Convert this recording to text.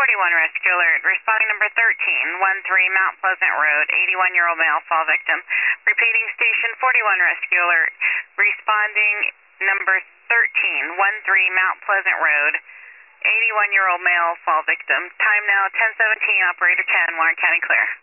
Rescue Alert. Responding number 13, 13 Mount Pleasant Road, 81-year-old male fall victim. Repeating station 41 Rescue Alert. Responding number 13, 13 Mount Pleasant Road, 81-year-old male fall victim. Time now 10:17. Operator 10, Warren County clear.